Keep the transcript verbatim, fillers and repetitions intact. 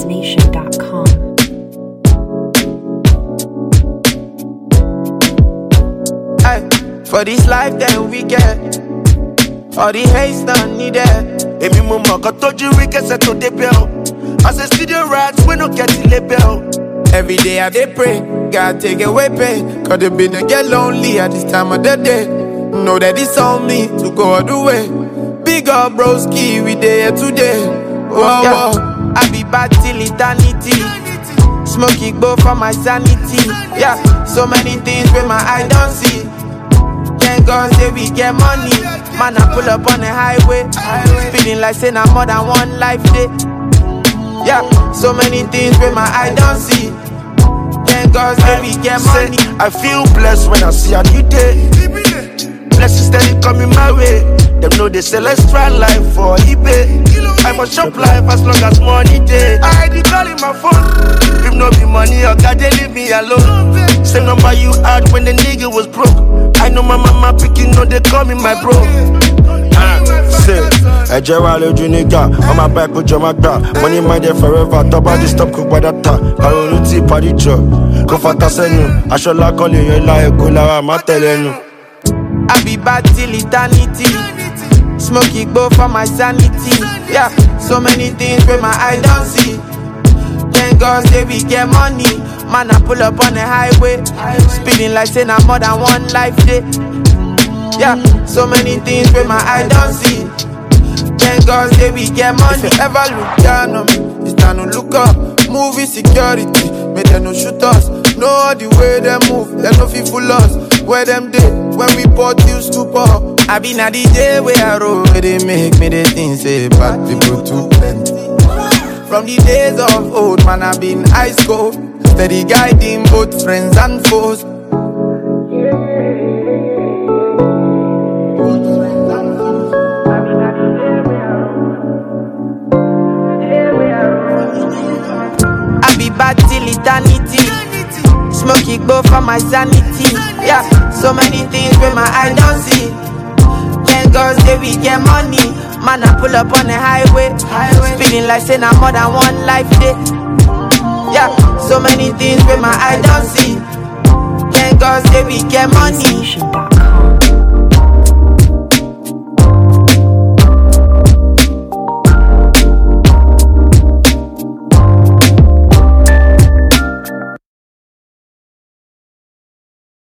nation dot com. For this life that we get, all the hate's not needed. Emi mo mo ko toju we get set to the bell. As a studio rats, we no get the label. Every day I dey pray, God take away pain. Cause they been to get lonely at this time of the day. Know that it's on me to go all the way. Big up broski, we there today. Whoa, yeah. Whoa. I be bad till eternity. Smoking go for my sanity. Yeah, so many things with my eye don't see. Thank God say we get money. Man, I pull up on the highway, feeling like say I'm more than one life day. Yeah, so many things with my eye don't see. Thank God say we get money. I feel blessed when I see a new day. Blessings steady coming my way. Them know they sell extra life for eBay. I must shop life as long as money day. I dey call in my phone. If no be money, or God they leave me alone. Same number you had when the nigga was broke. I know my mama picking, no they call me my bro. Uh, say, I just want to do nigga. On my back with your magda. Money my day forever. Top body stop cook by that time. I don't see party job. Go for Tassenu. I should like all you like go la I'm telling you. I be bad till eternity. Smoking go for my sanity. Yeah, so many things with my eye don't see. Thank God say we get money. Man, I pull up on the highway, speeding like say I'm more than one life day. Yeah, so many things with my eye don't see. Thank God say we get money. If you ever look down on me, it's time to look up. Movie security, make them no shoot us. Know all the way they move, they no fit fool us. Where them day, when we bought you stupor. I been a D J where I roll, where they make me the things say bad people too plenty. From the days of old, man, I been ice cold, steady guiding both friends and foes. I be bad till eternity. Smoky go for my sanity. Yeah, so many things with my eye don't see. Thank God say we get money. Man, I pull up on the highway, feeling like say I'm more than one life day. Yeah, so many things with my eye don't see. Thank God say we get money.